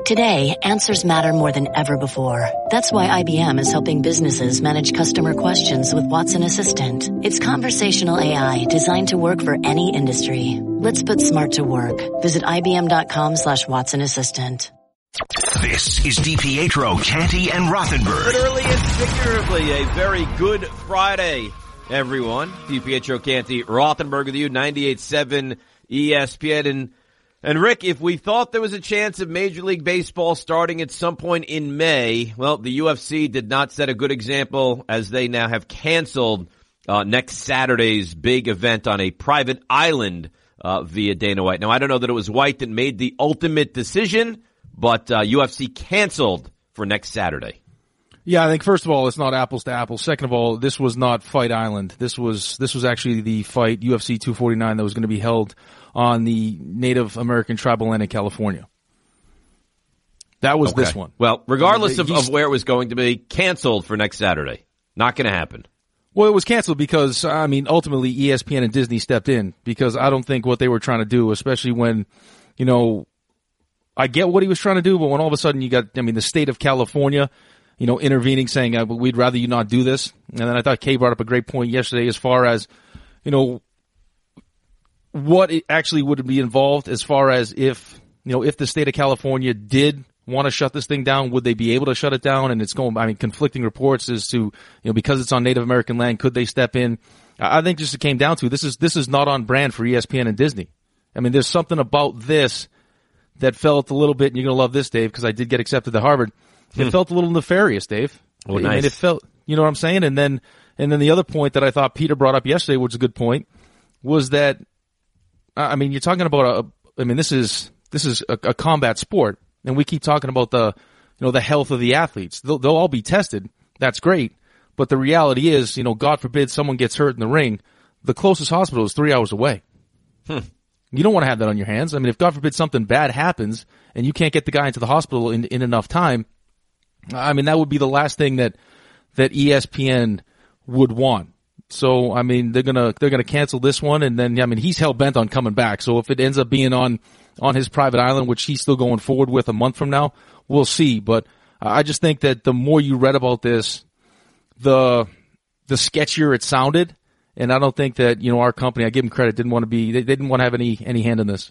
Today, answers matter more than ever before. That's why IBM is helping businesses manage customer questions with Watson Assistant. It's conversational AI designed to work for any industry. Let's put smart to work. Visit IBM.com/Watson Assistant. This is DiPietro, Canty, and Rothenberg. Literally and figuratively, a very good Friday, everyone. DiPietro, Canty, Rothenberg with you, 98.7 ESPN. And Rick, if we thought there was a chance of Major League Baseball starting at some point in May, well, the UFC did not set a good example as they now have canceled next Saturday's big event on a private island via Dana White. Now, I don't know that it was White that made the ultimate decision, but UFC canceled for next Saturday. Yeah, I think first of all, it's not apples to apples. Second of all, this was not Fight Island. This was actually the fight UFC 249 that was going to be held on the Native American tribal land in California. That was this one. Well, regardless of where it was going to be, canceled for next Saturday. Not going to happen. Well, it was canceled because, I mean, ultimately ESPN and Disney stepped in because I don't think what they were trying to do, especially when, you know, I get what he was trying to do, but when all of a sudden you got, I mean, the state of California, you know, intervening, saying, we'd rather you not do this. And then I thought Kay brought up a great point yesterday as far as, you know, what it actually would be involved as far as if, you know, if the state of California did want to shut this thing down, would they be able to shut it down? And it's going, I mean, conflicting reports as to, you know, because it's on Native American land, could they step in? I think just it came down to, this is not on brand for ESPN and Disney. I mean, there's something about this that felt a little bit, and you're going to love this, Dave, because I did get accepted to Harvard. It felt a little nefarious, Dave. Oh, nice. And it felt, you know what I'm saying? And then the other point that I thought Peter brought up yesterday, which is a good point, was that, I mean, you're talking about this is a combat sport, and we keep talking about the health of the athletes. They'll all be tested. That's great. But the reality is, you know, God forbid someone gets hurt in the ring, the closest hospital is 3 hours away. You don't want to have that on your hands. I mean, if God forbid something bad happens and you can't get the guy into the hospital in enough time, I mean, that would be the last thing that ESPN would want. So, I mean, they're gonna cancel this one, and then, I mean, he's hell bent on coming back. So if it ends up being on his private island, which he's still going forward with a month from now, we'll see. But I just think that the more you read about this, the sketchier it sounded. And I don't think that, you know, our company, I give them credit, they didn't want to have any hand in this.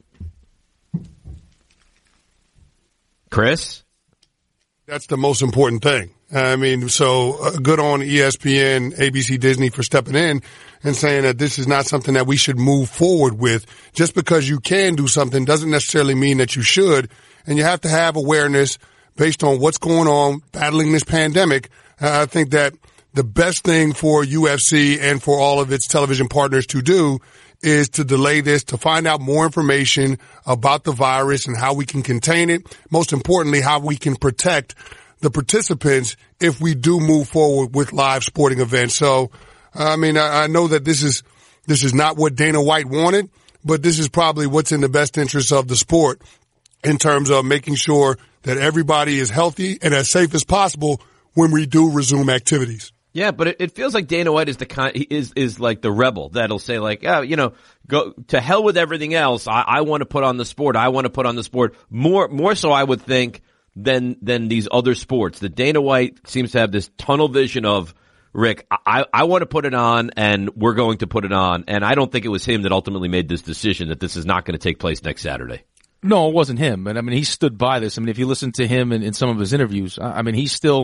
Chris? That's the most important thing. I mean, so good on ESPN, ABC, Disney for stepping in and saying that this is not something that we should move forward with. Just because you can do something doesn't necessarily mean that you should. And you have to have awareness based on what's going on, battling this pandemic. I think that the best thing for UFC and for all of its television partners to do is to delay this, to find out more information about the virus and how we can contain it. Most importantly, how we can protect the participants if we do move forward with live sporting events. So, I mean, I know that this is not what Dana White wanted, but this is probably what's in the best interest of the sport in terms of making sure that everybody is healthy and as safe as possible when we do resume activities. Yeah, but it feels like Dana White is the kind, is like the rebel that'll say like, oh, you know, go to hell with everything else. I want to put on the sport. I want to put on the sport more so I would think than these other sports. That Dana White seems to have this tunnel vision of, Rick, I want to put it on and we're going to put it on. And I don't think it was him that ultimately made this decision that this is not going to take place next Saturday. No, it wasn't him. And I mean, he stood by this. I mean, if you listen to him in some of his interviews, I mean, he's still,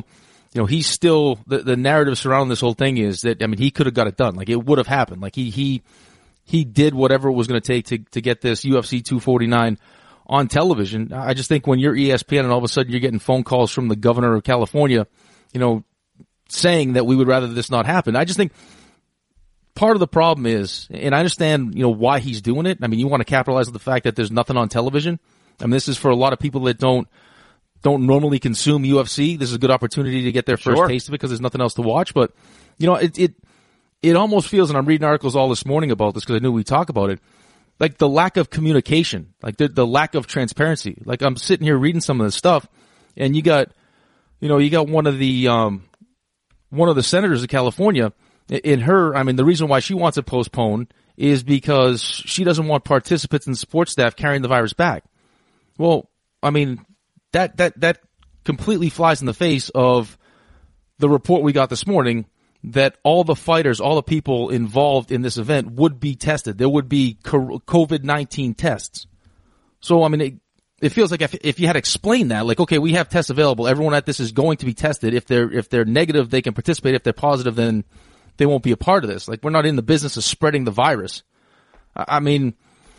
the narrative surrounding this whole thing is that, I mean, he could have got it done. Like, it would have happened. Like, he did whatever it was going to take to get this UFC 249 on television. I just think when you're ESPN and all of a sudden you're getting phone calls from the governor of California, you know, saying that we would rather this not happen. I just think part of the problem is, and I understand, you know, why he's doing it. I mean, you want to capitalize on the fact that there's nothing on television. I mean, this is for a lot of people that don't normally consume UFC. This is a good opportunity to get their first taste of it because there's nothing else to watch. But, you know, it almost feels, and I'm reading articles all this morning about this because I knew we'd talk about it, like the lack of communication, like the lack of transparency. Like, I'm sitting here reading some of this stuff, and you got one of the senators of California. In her, I mean, the reason why she wants it postponed is because she doesn't want participants and support staff carrying the virus back. Well, I mean, that completely flies in the face of the report we got this morning that all the fighters, all the people involved in this event would be tested. There would be COVID-19 tests. So, I mean, it feels like if you had explained that, like, okay, we have tests available. Everyone at this is going to be tested. If they're negative, they can participate. If they're positive, then they won't be a part of this. Like, we're not in the business of spreading the virus. I mean,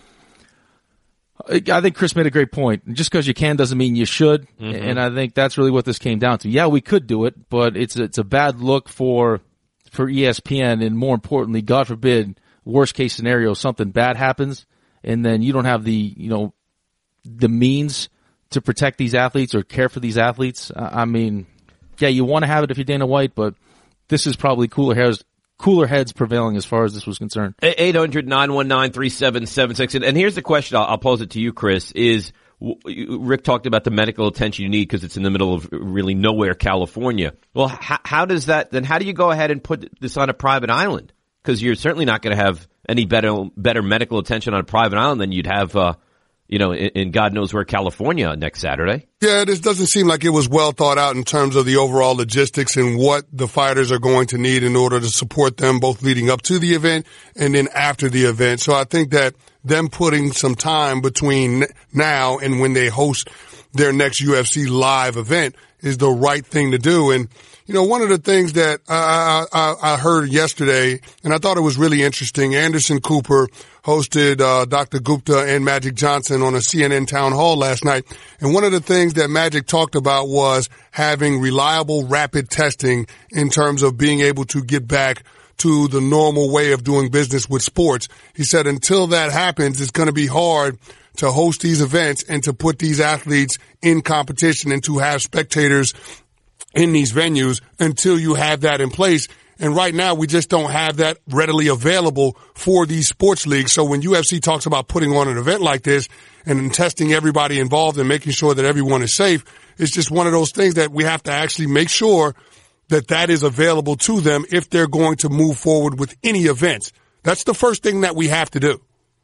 I think Chris made a great point. Just because you can doesn't mean you should. Mm-hmm. And I think that's really what this came down to. Yeah, we could do it, but it's a bad look for ESPN, and more importantly, God forbid, worst case scenario, something bad happens, and then you don't have the means to protect these athletes or care for these athletes. I mean, yeah, you want to have it if you're Dana White, but this is probably cooler heads prevailing as far as this was concerned. 800-919-3776. And here's the question. I'll pose it to you, Chris, is Rick talked about the medical attention you need because it's in the middle of really nowhere, California. Well, how do you go ahead and put this on a private island? Because you're certainly not going to have any better medical attention on a private island than you'd have, in God knows where, California next Saturday. Yeah, this doesn't seem like it was well thought out in terms of the overall logistics and what the fighters are going to need in order to support them both leading up to the event and then after the event. So I think that them putting some time between now and when they host their next UFC live event is the right thing to do. And, one of the things that I heard yesterday, and I thought it was really interesting, Anderson Cooper hosted Dr. Gupta and Magic Johnson on a CNN town hall last night. And one of the things that Magic talked about was having reliable, rapid testing in terms of being able to get back to the normal way of doing business with sports. He said until that happens, it's going to be hard to host these events and to put these athletes in competition and to have spectators in these venues until you have that in place. And right now, we just don't have that readily available for these sports leagues. So when UFC talks about putting on an event like this and testing everybody involved and making sure that everyone is safe, it's just one of those things that we have to actually make sure that is available to them if they're going to move forward with any events. That's the first thing that we have to do.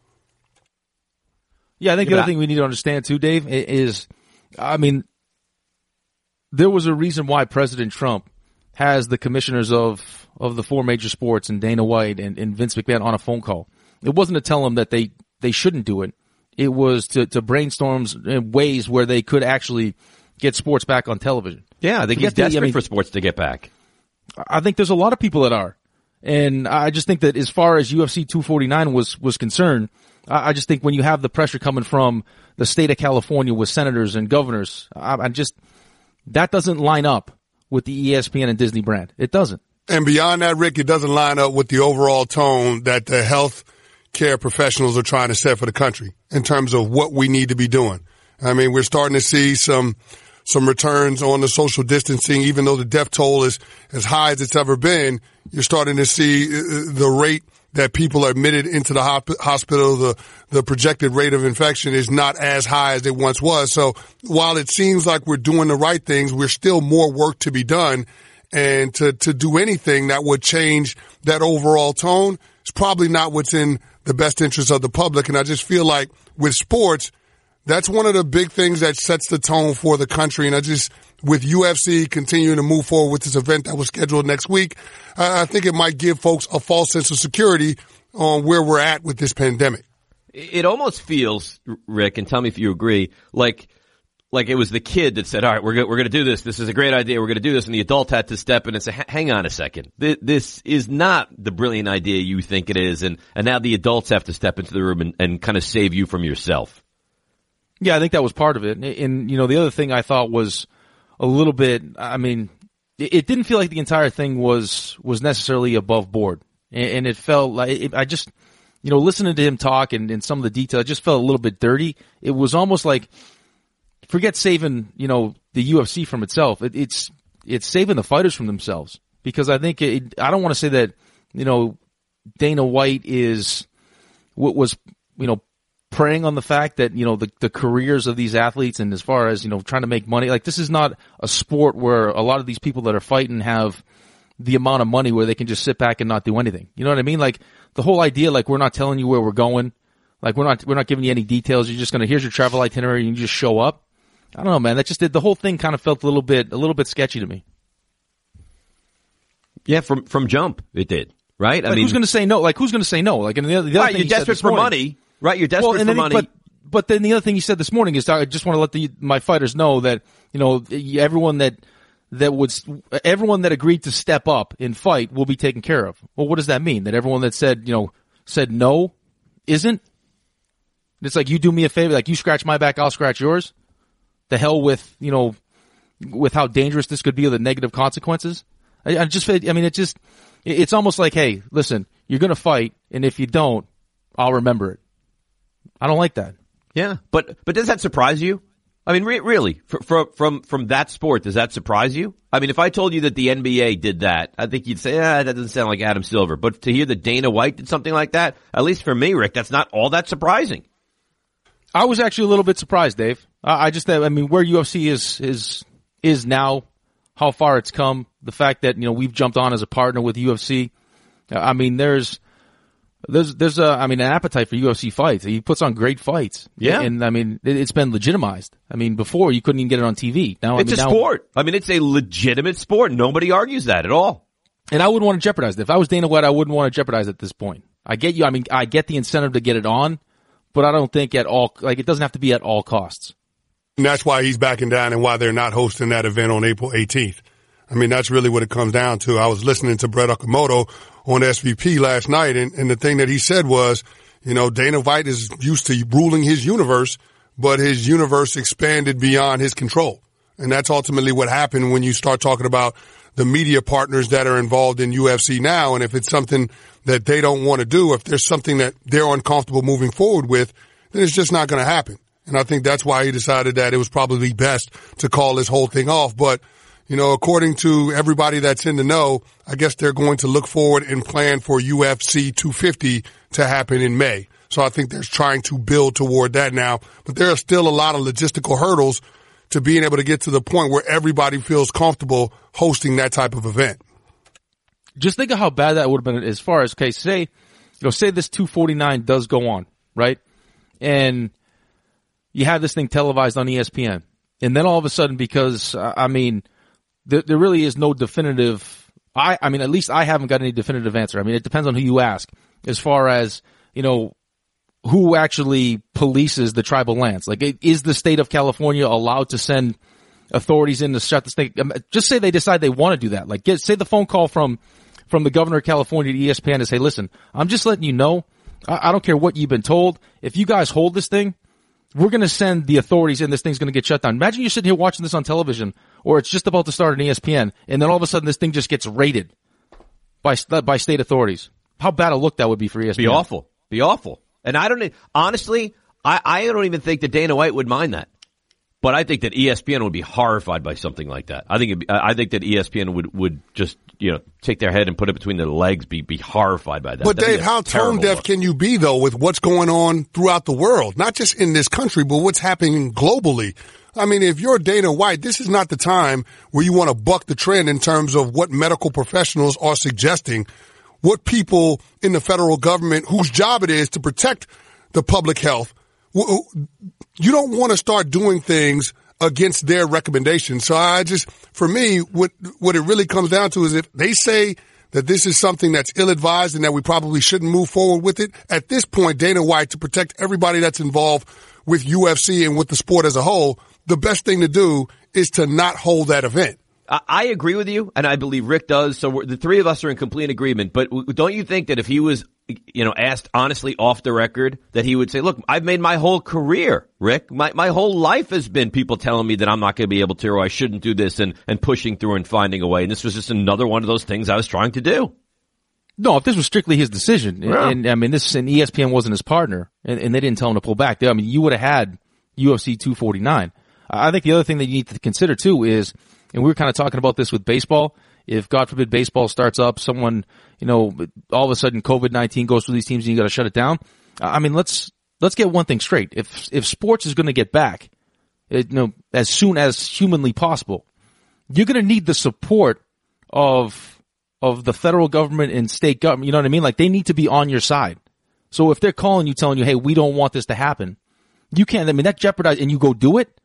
Yeah, I think the other thing we need to understand too, Dave, is, I mean, there was a reason why President Trump has the commissioners of the four major sports and Dana White and Vince McMahon on a phone call. It wasn't to tell them that they shouldn't do it. It was to brainstorm ways where they could actually get sports back on television. Yeah, I think he's desperate for sports to get back. I think there's a lot of people that are. And I just think that as far as UFC 249 was concerned, I just think when you have the pressure coming from the state of California with senators and governors, that doesn't line up with the ESPN and Disney brand. It doesn't. And beyond that, Rick, it doesn't line up with the overall tone that the health care professionals are trying to set for the country in terms of what we need to be doing. I mean, we're starting to see some returns on the social distancing, even though the death toll is as high as it's ever been. You're starting to see the rate that people are admitted into the hospital, the projected rate of infection is not as high as it once was. So while it seems like we're doing the right things, we're still more work to be done. And to do anything that would change that overall tone is probably not what's in the best interest of the public. And I just feel like with sports, that's one of the big things that sets the tone for the country. And with UFC continuing to move forward with this event that was scheduled next week, I think it might give folks a false sense of security on where we're at with this pandemic. It almost feels, Rick, and tell me if you agree, like it was the kid that said, all right, we're going to do this. This is a great idea. We're going to do this. And the adult had to step in and say, hang on a second. This is not the brilliant idea you think it is. And now the adults have to step into the room and kind of save you from yourself. Yeah, I think that was part of it. And the other thing I thought was a little bit, I mean, it didn't feel like the entire thing was necessarily above board. And it felt like, I just, listening to him talk and some of the detail, it just felt a little bit dirty. It was almost like, forget saving, the UFC from itself. It's saving the fighters from themselves. Because I think, I don't want to say that, Dana White was preying on the fact that, the careers of these athletes and as far as, trying to make money, like this is not a sport where a lot of these people that are fighting have the amount of money where they can just sit back and not do anything. You know what I mean? Like the whole idea, like we're not telling you where we're going. Like we're not giving you any details. You're just here's your travel itinerary and you just show up. I don't know, man. That just did, the whole thing kind of felt a little bit sketchy to me. Yeah, from jump, it did. Right? Like, I mean, who's going to say no? Like, who's going to say no? Like, and the other right, thing you're desperate for money. Right, you're desperate for money. But then the other thing you said this morning is, I just want to let my fighters know that, you know, everyone that agreed to step up and fight will be taken care of. Well, what does that mean? That everyone that said no isn't? It's like, you do me a favor, like you scratch my back, I'll scratch yours. The hell with, you know, with how dangerous this could be, the negative consequences. It's almost like, hey, listen, you're going to fight, and if you don't, I'll remember it. I don't like that. Yeah, but does that surprise you? I mean, really, from that sport, does that surprise you? I mean, if I told you that the NBA did that, I think you'd say, that doesn't sound like Adam Silver. But to hear that Dana White did something like that, at least for me, Rick, that's not all that surprising. I was actually a little bit surprised, Dave. I mean, where UFC is now, how far it's come, the fact that, you know, we've jumped on as a partner with UFC. I mean, there's an appetite for UFC fights. He puts on great fights. Yeah. And I mean, it's been legitimized. I mean, before you couldn't even get it on TV. Now it's a sport. I mean, it's a legitimate sport. Nobody argues that at all. And I wouldn't want to jeopardize it. If I was Dana White, I wouldn't want to jeopardize it at this point. I get you. I mean, I get the incentive to get it on, but I don't think it doesn't have to be at all costs. And that's why he's backing down and why they're not hosting that event on April 18th. I mean, that's really what it comes down to. I was listening to Brett Okamoto on SVP last night, and the thing that he said was, you know, Dana White is used to ruling his universe, but his universe expanded beyond his control. And that's ultimately what happened when you start talking about the media partners that are involved in UFC now. And if it's something that they don't want to do, if there's something that they're uncomfortable moving forward with, then it's just not going to happen. And I think that's why he decided that it was probably best to call this whole thing off. But, you know, according to everybody that's in the know, I guess they're going to look forward and plan for UFC 250 to happen in May. So I think they're trying to build toward that now. But there are still a lot of logistical hurdles to being able to get to the point where everybody feels comfortable hosting that type of event. Just think of how bad that would have been as far as, okay, say this 249 does go on, right? And you have this thing televised on ESPN. And then all of a sudden, because, I mean, there really is no definitive, I mean, at least I haven't got any definitive answer. I mean, it depends on who you ask as far as, you know, who actually polices the tribal lands. Like, is the state of California allowed to send authorities in to shut this thing? Just say they decide they want to do that. Like, say the phone call from the governor of California to ESPN to say, listen, I'm just letting you know, I don't care what you've been told. If you guys hold this thing, we're going to send the authorities in. This thing's going to get shut down. Imagine you're sitting here watching this on television, or it's just about to start on ESPN, and then all of a sudden this thing just gets raided by state authorities. How bad a look that would be for ESPN. Be awful. And I don't even think that Dana White would mind that. But I think that ESPN would be horrified by something like that. I think that ESPN would just, you know, take their head and put it between their legs, be horrified by that. But Dave, how tone deaf can you be though with what's going on throughout the world? Not just in this country, but what's happening globally. I mean, if you're Dana White, this is not the time where you want to buck the trend in terms of what medical professionals are suggesting, what people in the federal government whose job it is to protect the public health. You don't want to start doing things against their recommendations. So for me, what it really comes down to is if they say that this is something that's ill-advised and that we probably shouldn't move forward with it, at this point, Dana White, to protect everybody that's involved with UFC and with the sport as a whole, the best thing to do is to not hold that event. I agree with you, and I believe Rick does. So the three of us are in complete agreement. But don't you think that if he was, you know, asked honestly off the record, that he would say, look, I've made my whole career, Rick, my whole life has been people telling me that I'm not going to be able to, or I shouldn't do this, and pushing through and finding a way. And this was just another one of those things I was trying to do. No, if this was strictly his decision, and I mean, and ESPN wasn't his partner, and they didn't tell him to pull back, I mean, you would have had UFC 249. I think the other thing that you need to consider too is, and we were kind of talking about this with baseball. If, God forbid, baseball starts up, someone, you know, all of a sudden COVID-19 goes through these teams and you got to shut it down. I mean, let's get one thing straight. If sports is going to get back, you know, as soon as humanly possible, you're going to need the support of the federal government and state government. You know what I mean? Like, they need to be on your side. So if they're calling you, telling you, hey, we don't want this to happen, you can't. I mean, that jeopardizes, and you go do it.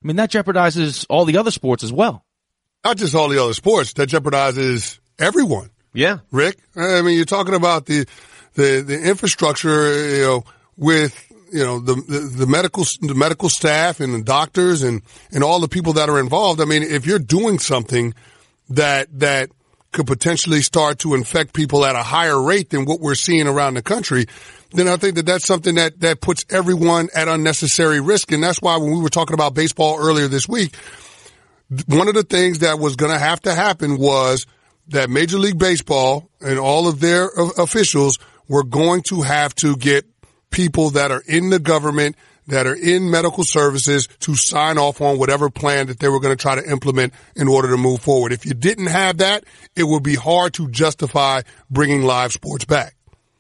I mean, that jeopardizes all the other sports as well. Not just all the other sports. That jeopardizes everyone. Yeah. Rick, I mean, you're talking about the infrastructure, with, the medical staff and the doctors and all the people that are involved. I mean, if you're doing something that could potentially start to infect people at a higher rate than what we're seeing around the country, then I think that that's something that puts everyone at unnecessary risk. And that's why when we were talking about baseball earlier this week, one of the things that was going to have to happen was that Major League Baseball and all of their officials were going to have to get people that are in the government, that are in medical services, to sign off on whatever plan that they were going to try to implement in order to move forward. If you didn't have that, it would be hard to justify bringing live sports back.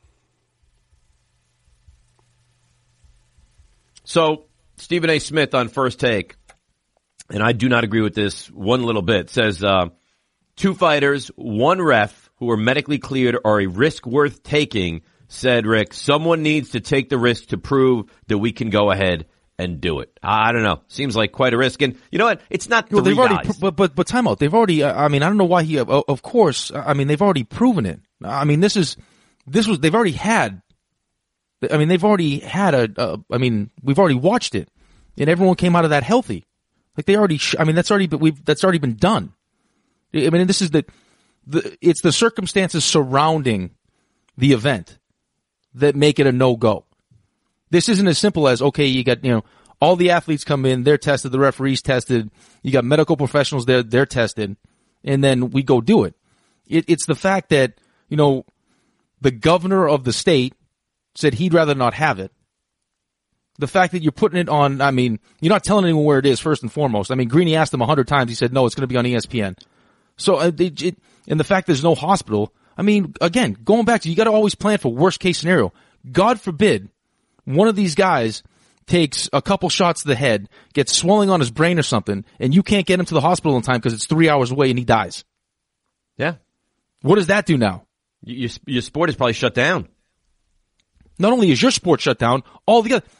So Stephen A. Smith on First Take, and I do not agree with this one little bit, says 2 fighters, 1 ref who are medically cleared are a risk worth taking, said Rick. Someone needs to take the risk to prove that we can go ahead and do it. I don't know. Seems like quite a risk. And you know what? It's not 3 guys. But time out. They've already, I mean, I don't know why of course, I mean, they've already proven it. I mean, they've already had, I mean, we've already watched it and everyone came out of that healthy. Like they already, that's already been done. I mean, this is it's the circumstances surrounding the event that make it a no-go. This isn't as simple as, okay, you got, all the athletes come in, they're tested, the referee's tested, you got medical professionals there, they're tested, and then we go do it. It's the fact that, the governor of the state said he'd rather not have it. The fact that you're putting it on, I mean, you're not telling anyone where it is, first and foremost. I mean, Greeny asked him 100 times, he said, no, it's going to be on ESPN. So, and the fact there's no hospital, I mean, again, going back to, you got to always plan for worst case scenario. God forbid one of these guys takes a couple shots to the head, gets swelling on his brain or something, and you can't get him to the hospital in time because it's 3 hours away and he dies. Yeah. What does that do now? Your sport is probably shut down. Not only is your sport shut down, all the other,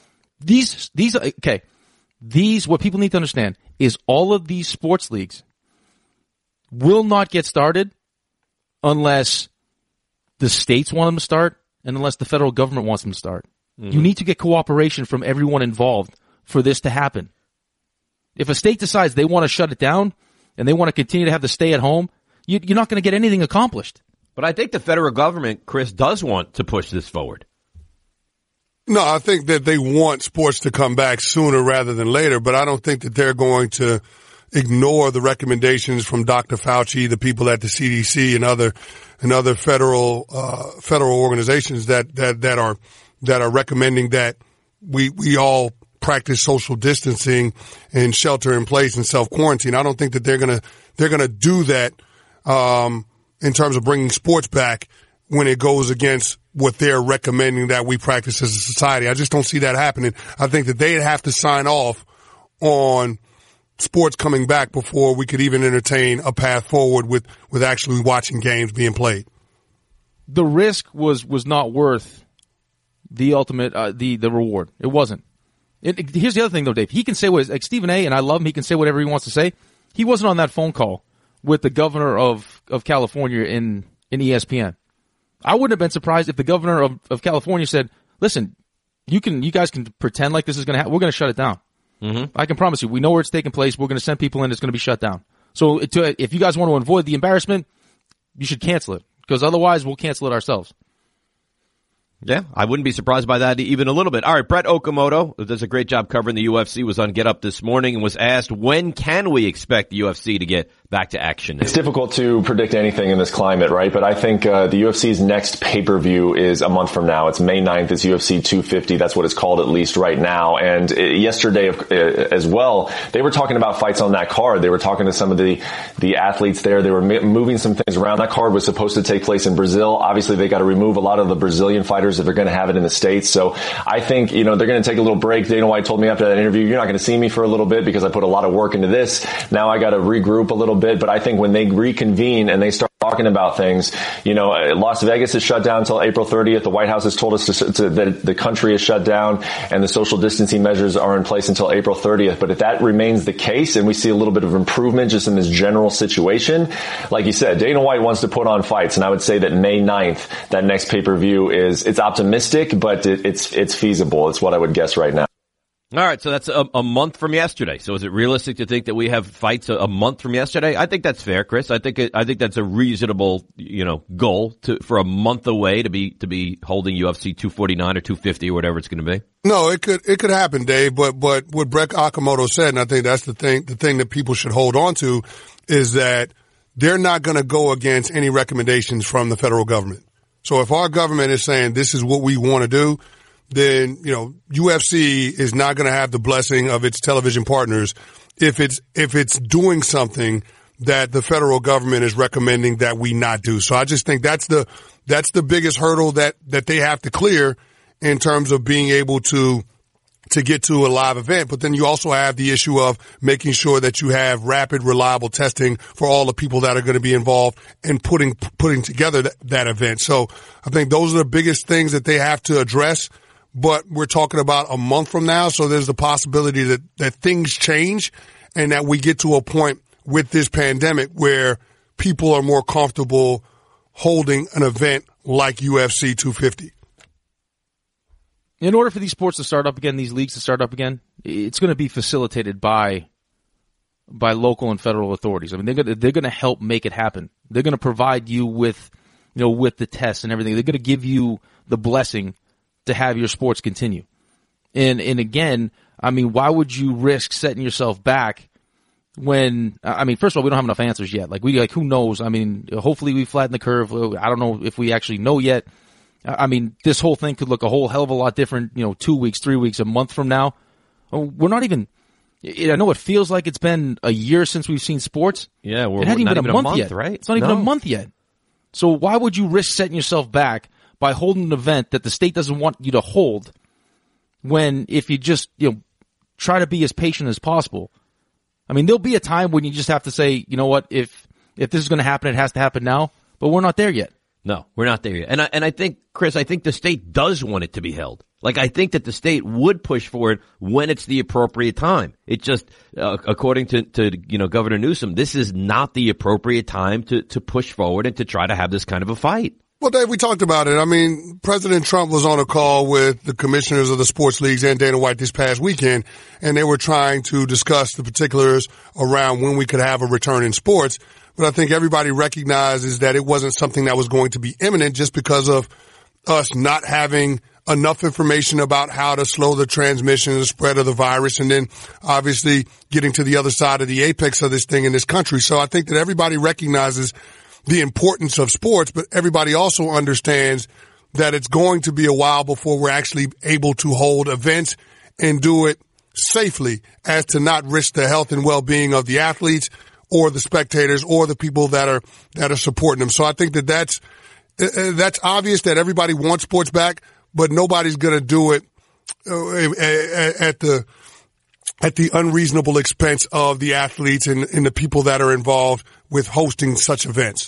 what people need to understand is all of these sports leagues will not get started unless the states want them to start and unless the federal government wants them to start. Mm-hmm. You need to get cooperation from everyone involved for this to happen. If a state decides they want to shut it down and they want to continue to have the stay at home, you're not going to get anything accomplished. But I think the federal government, Chris, does want to push this forward. No, I think that they want sports to come back sooner rather than later, but I don't think that they're going to ignore the recommendations from Dr. Fauci, the people at the CDC, and other federal organizations that are recommending that we all practice social distancing and shelter in place and self quarantine. I don't think that they're gonna do that in terms of bringing sports back when it goes against what they're recommending that we practice as a society. I just don't see that happening. I think that they'd have to sign off on sports coming back before we could even entertain a path forward with actually watching games being played. The risk was not worth the ultimate, the reward. It wasn't. Here's the other thing though, Dave. He can say what, like Stephen A., and I love him, he can say whatever he wants to say. He wasn't on that phone call with the governor of California in ESPN. I wouldn't have been surprised if the governor of California said, listen, you guys can pretend like this is going to happen. We're going to shut it down. Mm-hmm. I can promise you, we know where it's taking place. We're going to send people in. It's going to be shut down. So if you guys want to avoid the embarrassment, you should cancel it, because otherwise we'll cancel it ourselves. Yeah, I wouldn't be surprised by that even a little bit. All right, Brett Okamoto, who does a great job covering the UFC, was on Get Up this morning and was asked, when can we expect the UFC to get back to action? It's difficult to predict anything in this climate, right? But I think the UFC's next pay-per-view is a month from now. It's May 9th. It's UFC 250. That's what it's called, at least right now. And yesterday as well, they were talking about fights on that card. They were talking to some of the athletes there. They were moving some things around. That card was supposed to take place in Brazil. Obviously, they got to remove a lot of the Brazilian fighters if they're going to have it in the States. So I think, they're going to take a little break. Dana White told me after that interview, you're not going to see me for a little bit because I put a lot of work into this. Now I got to regroup a little little bit, but I think when they reconvene and they start talking about things, Las Vegas is shut down until April 30th. The White House has told us that the country is shut down and the social distancing measures are in place until April 30th. But if that remains the case and we see a little bit of improvement just in this general situation, like you said, Dana White wants to put on fights. And I would say that May 9th, that next pay-per-view it's optimistic, but it's feasible. It's what I would guess right now. All right, so that's a month from yesterday. So is it realistic to think that we have fights a month from yesterday? I think that's fair, Chris. I think that's a reasonable, goal for a month away to be holding UFC 249 or 250 or whatever it's going to be. No, it could happen, Dave. But what Brett Okamoto said, and I think that's the thing that people should hold on to, is that they're not going to go against any recommendations from the federal government. So if our government is saying this is what we want to do, then, UFC is not going to have the blessing of its television partners if it's doing something that the federal government is recommending that we not do. So I just think that's the biggest hurdle that they have to clear in terms of being able to get to a live event. But then you also have the issue of making sure that you have rapid, reliable testing for all the people that are going to be involved and putting together that event. So I think those are the biggest things that they have to address. But we're talking about a month from now, so there's the possibility that things change and that we get to a point with this pandemic where people are more comfortable holding an event like UFC 250. In order for these sports to start up again, these leagues to start up again, it's going to be facilitated by local and federal authorities. I mean, they're going to help make it happen. They're going to provide you with the tests and everything. They're going to give you the blessing to have your sports continue. And again, I mean, why would you risk setting yourself back when, first of all, we don't have enough answers yet. Who knows? I mean, hopefully we flatten the curve. I don't know if we actually know yet. I mean, this whole thing could look a whole hell of a lot different, 2 weeks, 3 weeks, a month from now. We're not even, I know it feels like it's been a year since we've seen sports. Yeah, it hasn't even been a month yet, right? It's not even a month yet. So why would you risk setting yourself back by holding an event that the state doesn't want you to hold when if you just, try to be as patient as possible? I mean, there'll be a time when you just have to say, you know what, if this is going to happen, it has to happen now, but we're not there yet. No, we're not there yet. And I think, Chris, the state does want it to be held. I think that the state would push for it when it's the appropriate time. It just, according to Governor Newsom, this is not the appropriate time to push forward and to try to have this kind of a fight. Well, Dave, we talked about it. I mean, President Trump was on a call with the commissioners of the sports leagues and Dana White this past weekend, and they were trying to discuss the particulars around when we could have a return in sports. But I think everybody recognizes that it wasn't something that was going to be imminent just because of us not having enough information about how to slow the transmission and the spread of the virus, and then obviously getting to the other side of the apex of this thing in this country. So I think that everybody recognizes the importance of sports, but everybody also understands that it's going to be a while before we're actually able to hold events and do it safely as to not risk the health and well-being of the athletes or the spectators or the people that are supporting them. So I think that's obvious that everybody wants sports back, but nobody's going to do it at the unreasonable expense of the athletes and the people that are involved with hosting such events.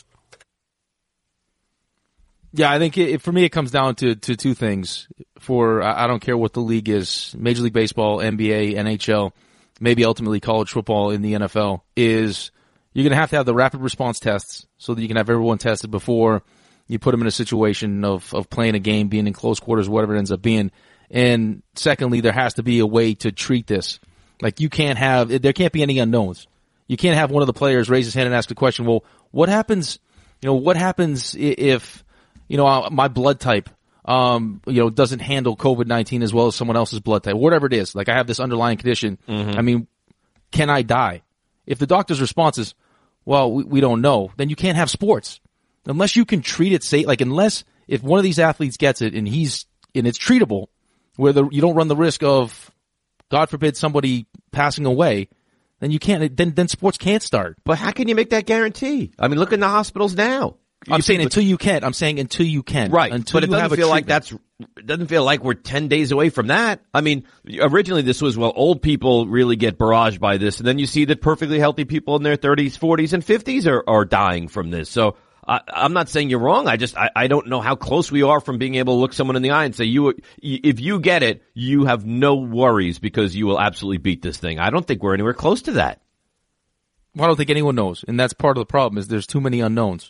Yeah, I think for me it comes down to two things. I don't care what the league is, Major League Baseball, NBA, NHL, maybe ultimately college football in the NFL, is you're going to have the rapid response tests so that you can have everyone tested before you put them in a situation of playing a game, being in close quarters, whatever it ends up being. And secondly, there has to be a way to treat this. There can't be any unknowns. You can't have one of the players raise his hand and ask the question, well, what happens if, my blood type, doesn't handle COVID-19 as well as someone else's blood type, whatever it is. I have this underlying condition. Mm-hmm. I mean, can I die? If the doctor's response is, well, we don't know, then you can't have sports. Unless you can treat it safe, unless if one of these athletes gets it and it's treatable, where you don't run the risk of, God forbid, somebody passing away, then you can't. Then sports can't start. But how can you make that guarantee? I mean, look in the hospitals now. I'm saying until you can. I'm saying until you can. Right. Until but it you have doesn't feel like treatment. it doesn't feel like we're 10 days away from that. I mean, originally this was, well, old people really get barraged by this. And then you see that perfectly healthy people in their 30s, 40s, and 50s are dying from this. So I'm not saying you're wrong. I don't know how close we are from being able to look someone in the eye and say, if you get it, you have no worries because you will absolutely beat this thing. I don't think we're anywhere close to that. Well, I don't think anyone knows. And that's part of the problem is there's too many unknowns.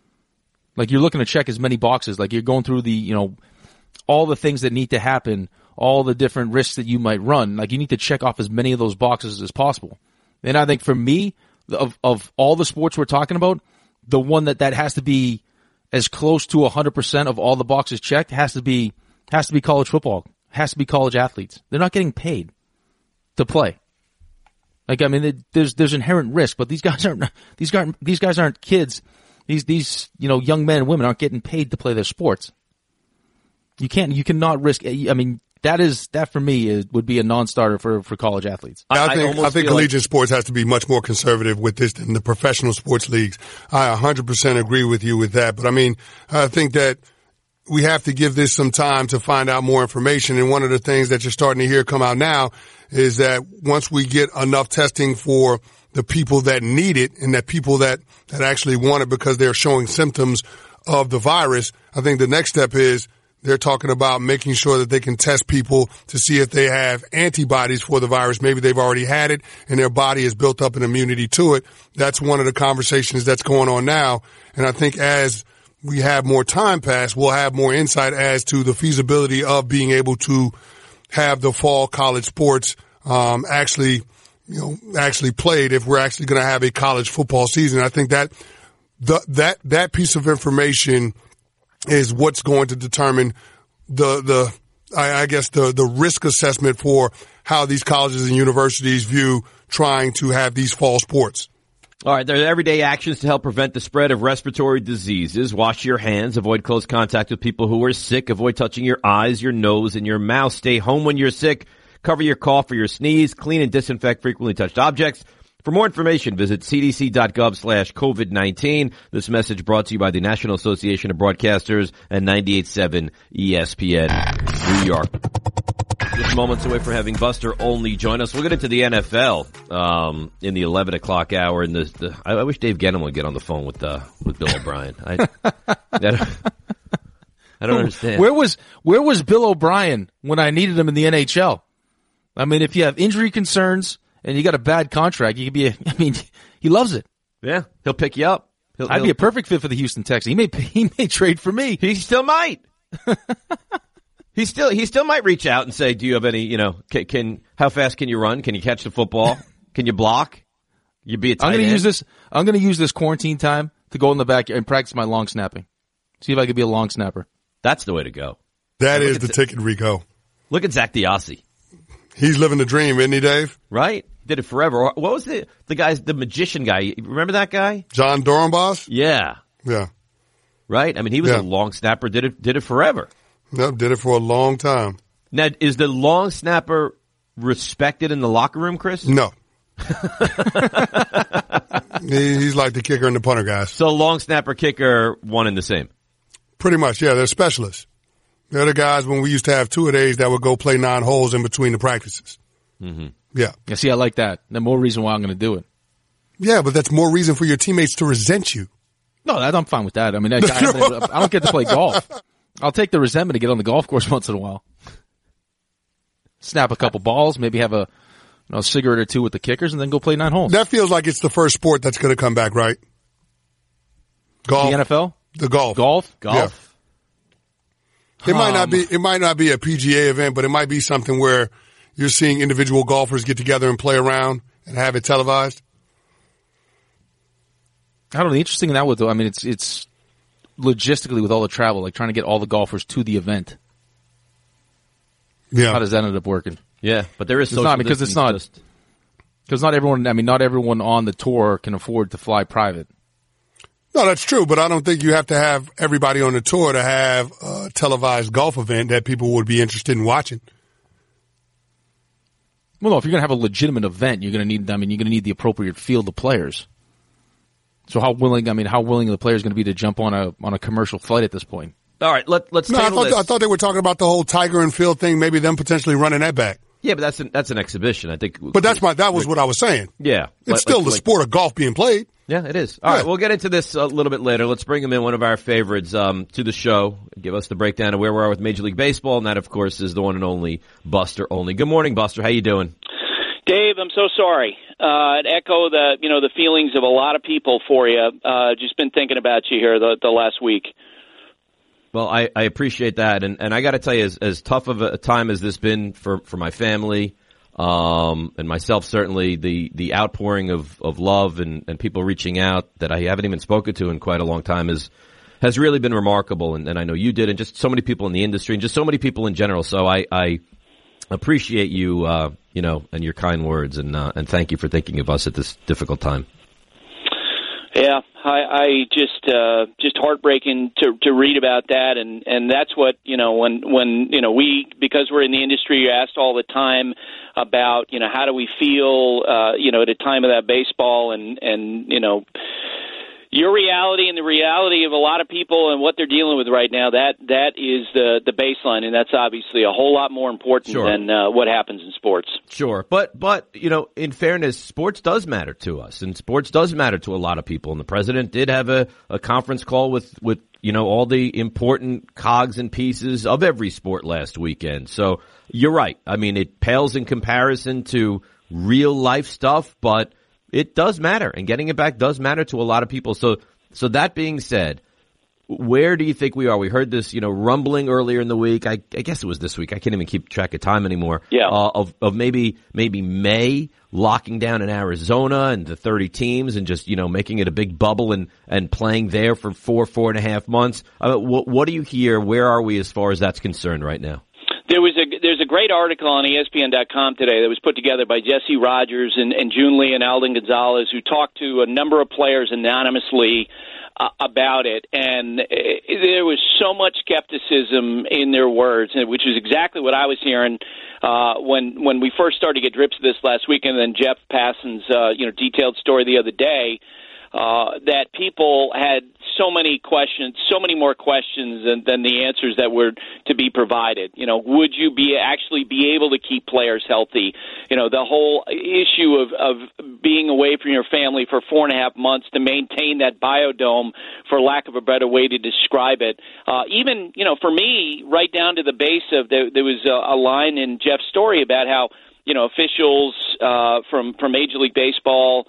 Like you're looking to check as many boxes. Like you're going through all the things that need to happen, all the different risks that you might run. Like you need to check off as many of those boxes as possible. And I think for me, of all the sports we're talking about, the one that has to be as close to 100% of all the boxes checked has to be college football, has to be college athletes. They're not getting paid to play. Like, I mean, there's inherent risk, but these guys aren't kids. These young men and women aren't getting paid to play their sports. You cannot risk. I mean, that for me would be a non-starter for college athletes. I think collegiate sports has to be much more conservative with this than the professional sports leagues. I 100% agree with you with that. But I mean, I think that we have to give this some time to find out more information. And one of the things that you're starting to hear come out now is that once we get enough testing for the people that need it and that people that actually want it because they're showing symptoms of the virus, I think the next step is they're talking about making sure that they can test people to see if they have antibodies for the virus. Maybe they've already had it and their body has built up an immunity to it. That's one of the conversations that's going on now. And I think as we have more time pass, we'll have more insight as to the feasibility of being able to have the fall college sports actually played if we're actually going to have a college football season. I think that that piece of information is what's going to determine the risk assessment for how these colleges and universities view trying to have these fall sports. All right, there are everyday actions to help prevent the spread of respiratory diseases. Wash your hands, avoid close contact with people who are sick, avoid touching your eyes, your nose, and your mouth. Stay home when you're sick. Cover your cough or your sneeze. Clean and disinfect frequently touched objects. For more information, visit cdc.gov/COVID-19. This message brought to you by the National Association of Broadcasters and 98.7 ESPN New York. Just moments away from having Buster Olney join us. We'll get into the NFL in the 11 o'clock hour. And I wish Dave Gettleman would get on the phone with Bill O'Brien. I don't understand. Where was Bill O'Brien when I needed him in the NHL? I mean, if you have injury concerns and you got a bad contract, you could be he loves it. Yeah, he'll pick you up. I'd be a perfect fit for the Houston Texans. He may trade for me. He still might. He still might reach out and say, do you have any, how fast can you run? Can you catch the football? Can you block? You be a tight end? I'm going to use this quarantine time to go in the back and practice my long snapping. See if I could be a long snapper. That's the way to go. That is the ticket, Rico. Look at Zach DiOssi. He's living the dream, isn't he, Dave? Right. Did it forever. What was the magician guy? Remember that guy? John Dorenbos? Yeah. Yeah. Right? I mean, he was a long snapper, did it forever. Nope, did it for a long time. Now, is the long snapper respected in the locker room, Chris? No. He's like the kicker and the punter guys. So long snapper, kicker, one and the same? Pretty much, yeah. They're specialists. They're the guys when we used to have 2 of these that would go play 9 holes in between the practices. Mm-hmm. Yeah. Yeah, see, I like that. The more reason why I'm going to do it. Yeah, but that's more reason for your teammates to resent you. No, I'm fine with that. I mean, I don't get to play golf. I'll take the resentment to get on the golf course once in a while. Snap a couple balls, maybe have a cigarette or two with the kickers, and then go play 9 holes. That feels like it's the first sport that's going to come back, right? Golf. The NFL? The golf. Golf? Yeah. It might not be a PGA event, but it might be something where you're seeing individual golfers get together and play around and have it televised. I don't know. The interesting thing that would, though, I mean, it's logistically with all the travel, like trying to get all the golfers to the event. Yeah. How does that end up working? Yeah, but there is social because not everyone on the tour can afford to fly private. No, that's true, but I don't think you have to have everybody on the tour to have a televised golf event that people would be interested in watching. Well, no, if you're going to have a legitimate event, you're going to need the appropriate field of players. So how willing are the players going to be to jump on a commercial flight at this point? All right, let's table this. I thought they were talking about the whole Tiger and Phil thing, maybe them potentially running that back. Yeah, but that's an exhibition, I think. But that was what I was saying. Yeah. It's still the sport of golf being played. Yeah, it is. All right, we'll get into this a little bit later. Let's bring him in, one of our favorites, to the show. Give us the breakdown of where we are with Major League Baseball, and that, of course, is the one and only Buster Olney. Good morning, Buster. How you doing? Dave, I'm so sorry. I'd echo the feelings of a lot of people for you. Just been thinking about you here the last week. Well, I appreciate that, and I got to tell you, as tough of a time as this been for my family, and myself, certainly the outpouring of love and people reaching out that I haven't even spoken to in quite a long time has really been remarkable, and I know you did, and just so many people in the industry, and just so many people in general. So I appreciate you, and your kind words, and thank you for thinking of us at this difficult time. Yeah, I just heartbreaking to read about that, and that's what when we, because we're in the industry, you're asked all the time about how do we feel at a time of that baseball, and your reality and the reality of a lot of people and what they're dealing with right now, that is the baseline, and that's obviously a whole lot more important than what happens in sports. Sure. But in fairness, sports does matter to us, and sports does matter to a lot of people. And the president did have a conference call with all the important cogs and pieces of every sport last weekend. So you're right. I mean, it pales in comparison to real life stuff, but it does matter, and getting it back does matter to a lot of people. So that being said, where do you think we are? We heard this, rumbling earlier in the week. I guess it was this week. I can't even keep track of time anymore. Yeah. Of maybe May locking down in Arizona and the 30 teams and just, making it a big bubble and playing there for 4.5 months. What do you hear? Where are we as far as that's concerned right now? There's a great article on ESPN.com today that was put together by Jesse Rogers and June Lee and Alden Gonzalez, who talked to a number of players anonymously about it, and there was so much skepticism in their words, which is exactly what I was hearing when we first started to get drips of this last week, and then Jeff Passan's detailed story the other day. That people had so many questions, more questions than the answers that were to be provided. Would you actually be able to keep players healthy? The whole issue of being away from your family for 4.5 months to maintain that biodome, for lack of a better way to describe it. Even, for me, right down to the base of there was a line in Jeff's story about how, officials from Major League Baseball,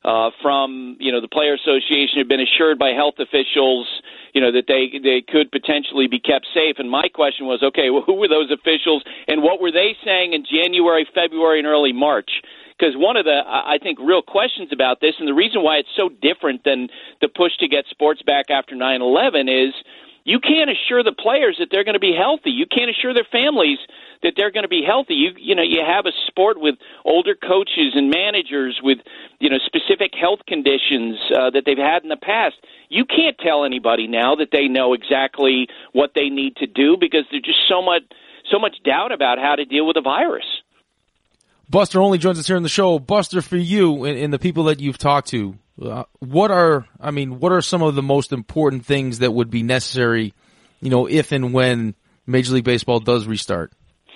from the Player Association have been assured by health officials, that they could potentially be kept safe. And my question was, okay, well, who were those officials, and what were they saying in January, February, and early March? Because one of the, I think, real questions about this, and the reason why it's so different than the push to get sports back after 9/11 is you can't assure the players that they're going to be healthy. You can't assure their families that they're going to be healthy. You have a sport with older coaches and managers with specific health conditions that they've had in the past. You can't tell anybody now that they know exactly what they need to do because there's just so much doubt about how to deal with the virus. Buster Olney joins us here on the show. Buster, for you and the people that you've talked to, what are some of the most important things that would be necessary, if and when Major League Baseball does restart?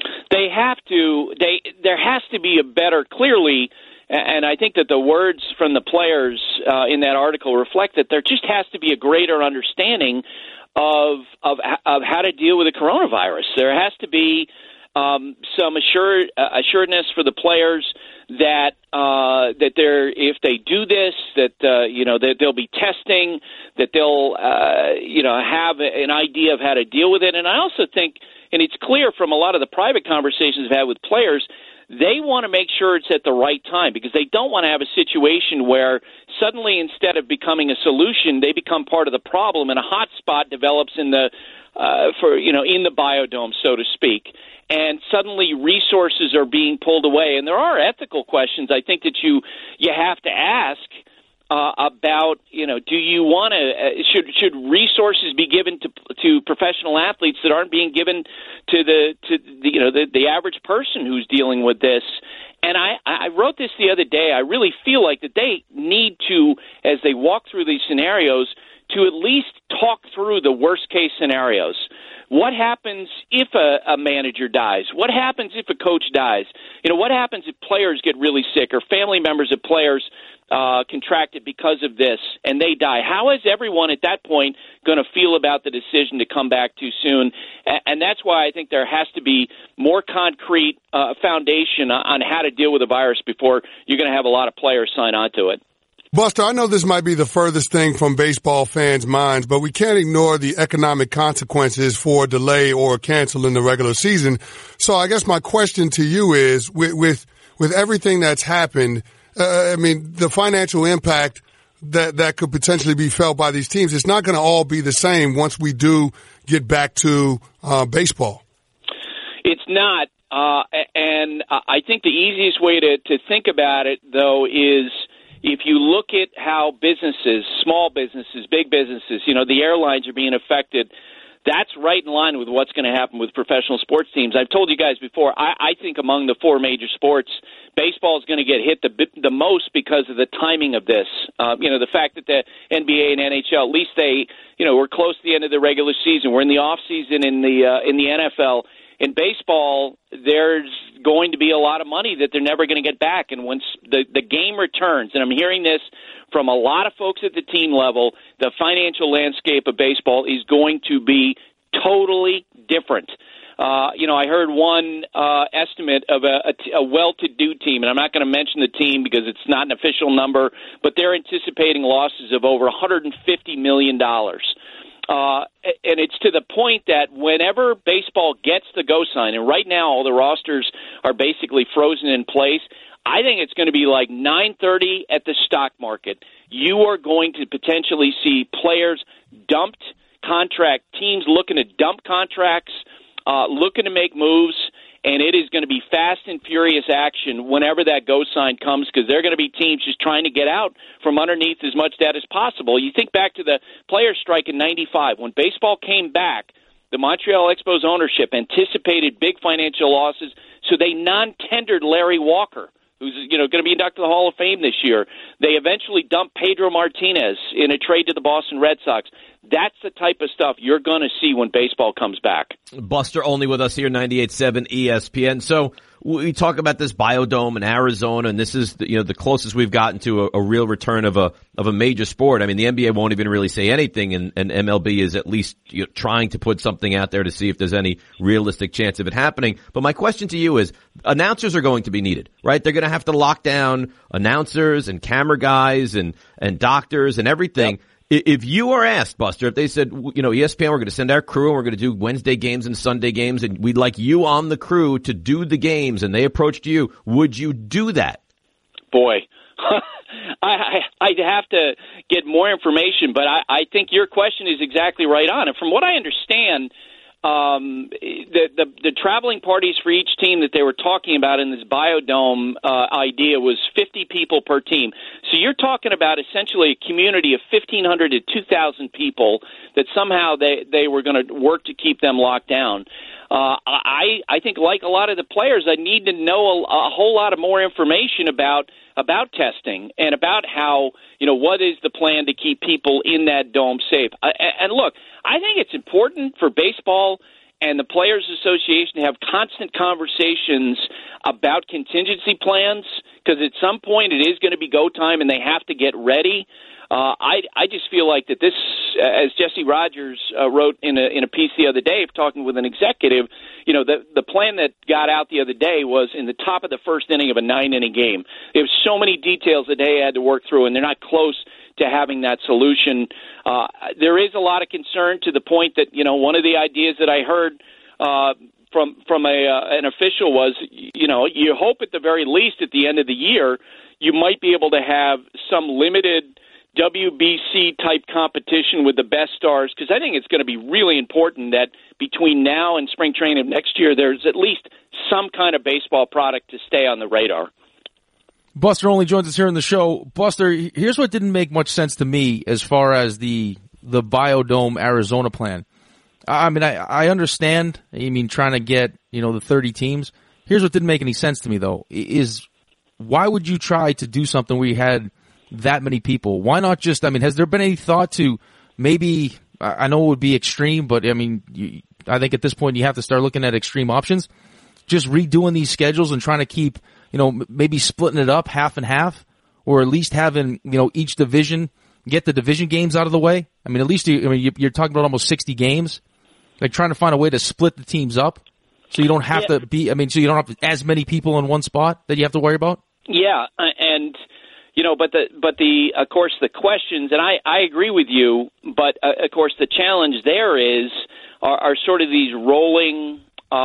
There has to be a better, clearly, and I think that the words from the players in that article reflect that there just has to be a greater understanding of how to deal with the coronavirus. There has to be some assuredness for the players that if they do this, that they'll be testing, that they'll have an idea of how to deal with it. And I also think, and it's clear from a lot of the private conversations I've had with players, they want to make sure it's at the right time because they don't want to have a situation where suddenly instead of becoming a solution, they become part of the problem and a hot spot develops in the biodome, so to speak. And suddenly resources are being pulled away. And there are ethical questions I think that you have to ask about, do you want to should resources be given to professional athletes that aren't being given to the average person who's dealing with this? And I wrote this the other day. I really feel like that they need to, as as they walk through these scenarios to at least talk through the worst-case scenarios. What happens if a manager dies? What happens if a coach dies? What happens if players get really sick or family members of players contract it because of this and they die? How is everyone at that point going to feel about the decision to come back too soon? And that's why I think there has to be more concrete foundation on how to deal with the virus before you're going to have a lot of players sign on to it. Buster, I know this might be the furthest thing from baseball fans' minds, but we can't ignore the economic consequences for delay or canceling the regular season. So I guess my question to you is, with everything that's happened, the financial impact that could potentially be felt by these teams, it's not going to all be the same once we do get back to baseball. It's not. And I think the easiest way to think about it, though, is if you look at how businesses, small businesses, big businesses, the airlines are being affected, that's right in line with what's going to happen with professional sports teams. I've told you guys before, I think among the four major sports, baseball is going to get hit the most because of the timing of this. The fact that the NBA and NHL, at least we're close to the end of the regular season. We're in the off season in the NFL. In baseball, there's going to be a lot of money that they're never going to get back. And once the game returns, and I'm hearing this from a lot of folks at the team level, the financial landscape of baseball is going to be totally different. I heard one estimate of a well-to-do team, and I'm not going to mention the team because it's not an official number, but they're anticipating losses of over $150 million. And it's to the point that whenever baseball gets the go sign, and right now all the rosters are basically frozen in place, I think it's going to be like 9:30 at the stock market. You are going to potentially see players dumped, teams looking to dump contracts, looking to make moves, and it is going to be fast and furious action whenever that go sign comes, because there are going to be teams just trying to get out from underneath as much debt as possible. You think back to the players' strike in '95. When baseball came back, the Montreal Expos ownership anticipated big financial losses, so they non-tendered Larry Walker, who's going to be inducted to the Hall of Fame this year. They eventually dumped Pedro Martinez in a trade to the Boston Red Sox. That's the type of stuff you're going to see when baseball comes back. Buster Olney with us here, 98.7 ESPN. So we talk about this Biodome in Arizona, and this is the closest we've gotten to a real return of a major sport. I mean, the NBA won't even really say anything, and MLB is at least trying to put something out there to see if there's any realistic chance of it happening. But my question to you is, announcers are going to be needed, right? They're going to have to lock down announcers and camera guys and doctors and everything. Yep. If you are asked, Buster, if they said, ESPN, we're going to send our crew and we're going to do Wednesday games and Sunday games and we'd like you on the crew to do the games, and they approached you, would you do that? Boy, I'd have to get more information, but I think your question is exactly right on. And from what I understand, the traveling parties for each team that they were talking about in this Biodome idea was 50 people per team. So you're talking about essentially a community of 1,500 to 2,000 people that somehow they were going to work to keep them locked down. I think, like a lot of the players, I need to know a whole lot of more information about testing and about how, what is the plan to keep people in that dome safe. And look, I think it's important for baseball and the Players Association to have constant conversations about contingency plans, because at some point it is going to be go time and they have to get ready. I just feel like that this, as Jesse Rogers wrote in a piece the other day, talking with an executive, the plan that got out the other day was in the top of the first inning of a 9-inning game. There's so many details that they had to work through, and they're not close to having that solution. There is a lot of concern to the point that, one of the ideas that I heard from an official was, you hope at the very least at the end of the year you might be able to have some limited WBC-type competition with the best stars, because I think it's going to be really important that between now and spring training of next year, there's at least some kind of baseball product to stay on the radar. Buster Olney joins us here in the show. Buster, here's what didn't make much sense to me as far as the Biodome Arizona plan. I mean, I understand, trying to get, the 30 teams. Here's what didn't make any sense to me, though, is why would you try to do something where you had that many people? Why not just, I mean, has there been any thought to maybe, I know it would be extreme, but I mean, I think at this point you have to start looking at extreme options. Just redoing these schedules and trying to keep, maybe splitting it up half and half, or at least having, each division get the division games out of the way. I mean, at least you're talking about almost 60 games. Like trying to find a way to split the teams up so you don't have so you don't have as many people in one spot that you have to worry about. Yeah, and but the of course the questions, and I agree with you, but of course the challenge there are sort of these rolling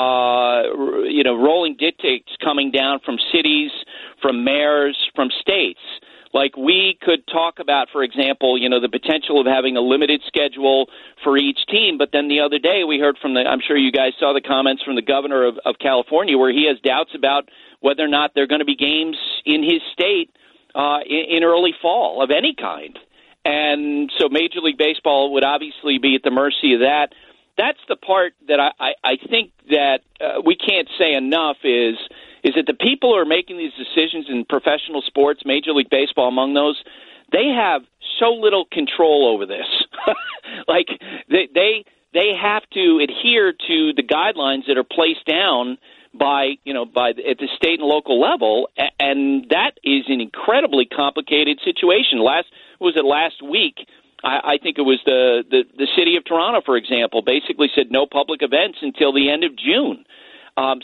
dictates coming down from cities, from mayors, from states. Like we could talk about, for example, the potential of having a limited schedule for each team. But then the other day we heard from I'm sure you guys saw the comments from the governor of California where he has doubts about whether or not there are going to be games in his state in early fall of any kind. And so Major League Baseball would obviously be at the mercy of that. That's the part that I think that we can't say enough is that the people who are making these decisions in professional sports, Major League Baseball among those, they have so little control over this. Like they have to adhere to the guidelines that are placed down by at the state and local level, and that is an incredibly complicated situation. Last week? I think it was the city of Toronto, for example, basically said no public events until the end of June. And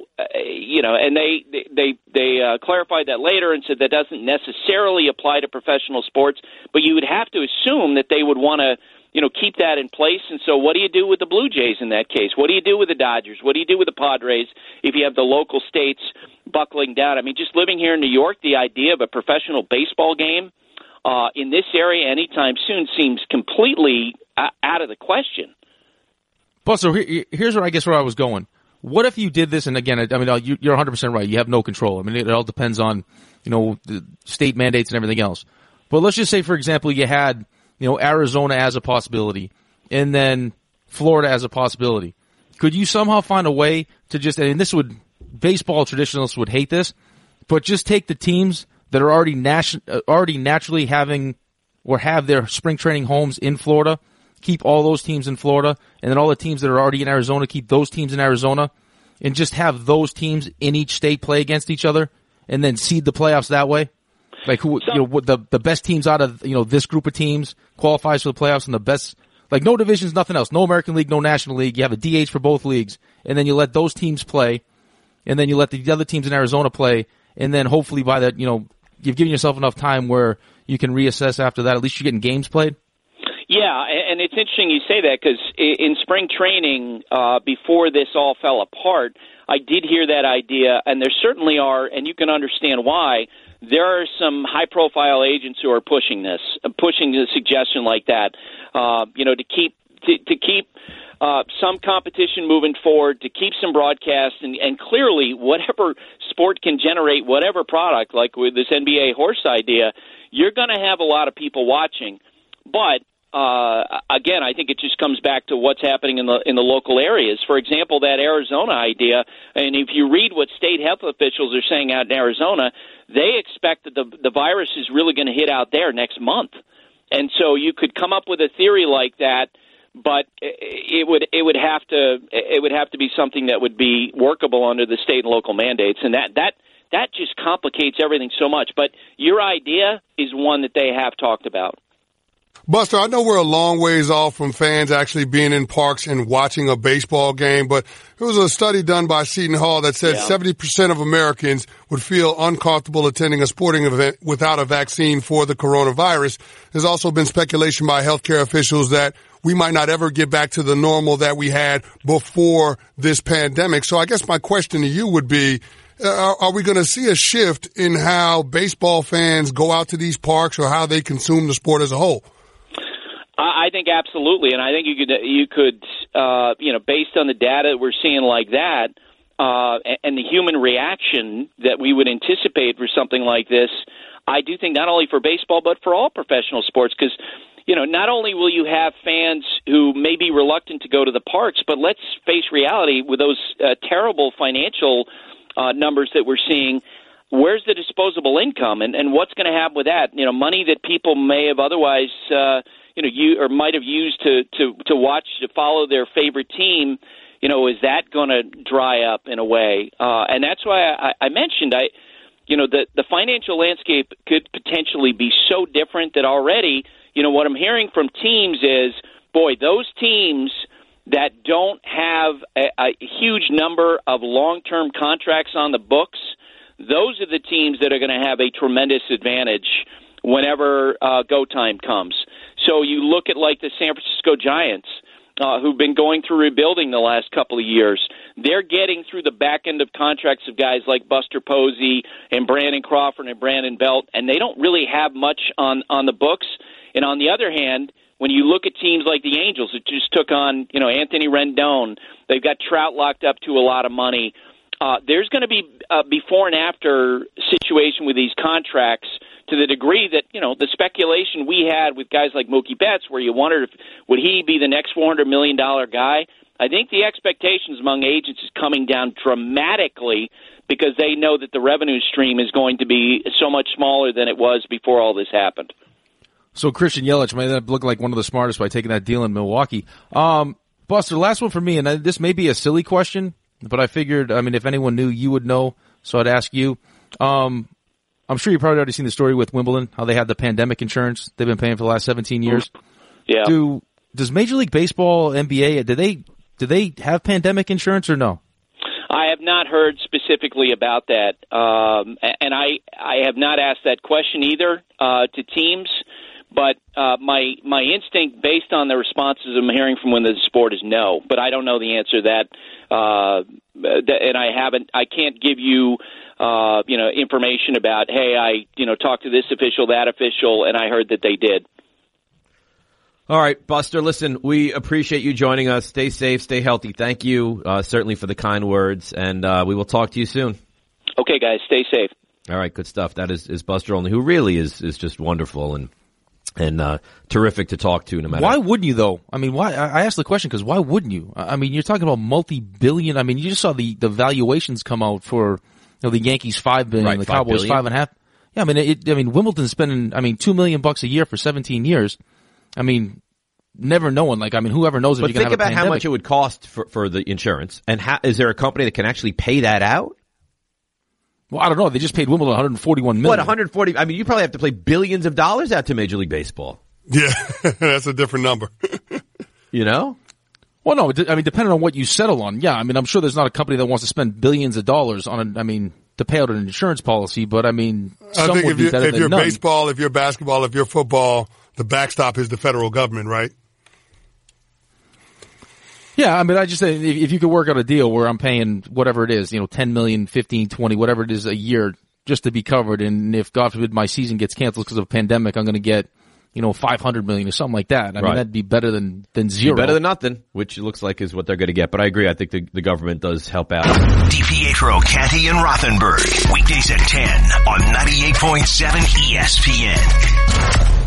they clarified that later and said that doesn't necessarily apply to professional sports, but you would have to assume that they would want to, keep that in place. And so what do you do with the Blue Jays in that case? What do you do with the Dodgers? What do you do with the Padres if you have the local states buckling down? I mean, just living here in New York, the idea of a professional baseball game in this area anytime soon seems completely out of the question. Buster, here's where I was going. What if you did this, and again, I mean, you're 100% right. You have no control. I mean, it all depends on, the state mandates and everything else. But let's just say, for example, you had, Arizona as a possibility, and then Florida as a possibility. Could you somehow find a way to just, and baseball traditionalists would hate this, but just take the teams that are already naturally having or have their spring training homes in Florida, keep all those teams in Florida, and then all the teams that are already in Arizona, keep those teams in Arizona, and just have those teams in each state play against each other, and then seed the playoffs that way? Like the best teams out of, this group of teams qualifies for the playoffs, and the best, like no divisions, nothing else, no American League, no National League. You have a DH for both leagues, and then you let those teams play, and then you let the other teams in Arizona play, and then hopefully by that, you've given yourself enough time where you can reassess after that. At least you're getting games played. Yeah, and it's interesting you say that because in spring training, before this all fell apart, I did hear that idea, and there certainly are, and you can understand why, there are some high-profile agents who are pushing the suggestion like that, to keep some competition moving forward, to keep some broadcasts, and clearly whatever sport can generate whatever product, like with this NBA horse idea, you're going to have a lot of people watching. But again, I think it just comes back to what's happening in the local areas. For example, that Arizona idea, and if you read what state health officials are saying out in Arizona, they expect that the virus is really going to hit out there next month. And so you could come up with a theory like that, but it would have to be something that would be workable under the state and local mandates, and that just complicates everything so much. But your idea is one that they have talked about. Buster, I know we're a long ways off from fans actually being in parks and watching a baseball game, but there was a study done by Seton Hall that said 70% of Americans would feel uncomfortable attending a sporting event without a vaccine for the coronavirus. There's also been speculation by healthcare officials that we might not ever get back to the normal that we had before this pandemic. So I guess my question to you would be, are we going to see a shift in how baseball fans go out to these parks or how they consume the sport as a whole? I think absolutely, and I think you could based on the data that we're seeing like that, and the human reaction that we would anticipate for something like this, I do think not only for baseball but for all professional sports, because not only will you have fans who may be reluctant to go to the parks, but let's face reality with those terrible financial numbers that we're seeing. where's the disposable income, and what's going to happen with that? Money that people may have otherwise, might have used to watch, to follow their favorite team. Is that going to dry up in a way? And that's why I mentioned, the financial landscape could potentially be so different that already, what I'm hearing from teams is, boy, those teams that don't have a huge number of long-term contracts on the books, those are the teams that are going to have a tremendous advantage whenever go time comes. So you look at like the San Francisco Giants, who've been going through rebuilding the last couple of years. They're getting through the back end of contracts of guys like Buster Posey and Brandon Crawford and Brandon Belt, and they don't really have much on the books. And on the other hand, when you look at teams like the Angels, that just took on, Anthony Rendon, they've got Trout locked up to a lot of money. There's going to be a before and after situation with these contracts to the degree that, the speculation we had with guys like Mookie Betts, where you wondered if would he be the next $400 million guy. I think the expectations among agents is coming down dramatically because they know that the revenue stream is going to be so much smaller than it was before all this happened. So Christian Yelich might look like one of the smartest by taking that deal in Milwaukee. Buster, last one for me, and this may be a silly question, but I figured, if anyone knew, you would know, so I'd ask you. I'm sure you've probably already seen the story with Wimbledon, how they had the pandemic insurance they've been paying for the last 17 years. Yeah. Does Major League Baseball, NBA, do they have pandemic insurance or no? I have not heard specifically about that, and I have not asked that question either to teams. But my instinct, based on the responses I'm hearing from within the sport, is no. But I don't know the answer to that, and I can't give you information about, hey, I talked to this official, that official, and I heard that they did. All right, Buster, listen, we appreciate you joining us. Stay safe, stay healthy. Thank you, certainly for the kind words, and we will talk to you soon. Okay, guys, stay safe. All right, good stuff. That is Buster Olney, who really is just wonderful and terrific to talk to. No matter. Why wouldn't you though? Why? I asked the question because why wouldn't you? You're talking about multi-billion. You just saw the valuations come out for the Yankees $5 billion, right, the Cowboys $5.5. Yeah, Wimbledon's spending $2 million a year for 17 years. Never knowing. Whoever knows if but you can have a pandemic. But think about how much it would cost for the insurance, and is there a company that can actually pay that out? Well, I don't know. They just paid Wimbledon $141 million. What, 140? You probably have to pay billions of dollars out to Major League Baseball. Yeah, that's a different number. Well, no, depending on what you settle on. Yeah, I'm sure there's not a company that wants to spend billions of dollars on to pay out an insurance policy, but I think if you're baseball, if you're basketball, if you're football, the backstop is the federal government, right? Yeah, I just say if you could work out a deal where I'm paying whatever it is, 10 million, 15, 20, whatever it is a year just to be covered, and if God forbid my season gets canceled because of a pandemic, I'm going to get, $500 million or something like that. That'd be better than zero. Better than nothing, which looks like is what they're going to get. But I agree. I think the government does help out. DiPietro, Canty, and Rothenberg. Weekdays at 10 on 98.7 ESPN.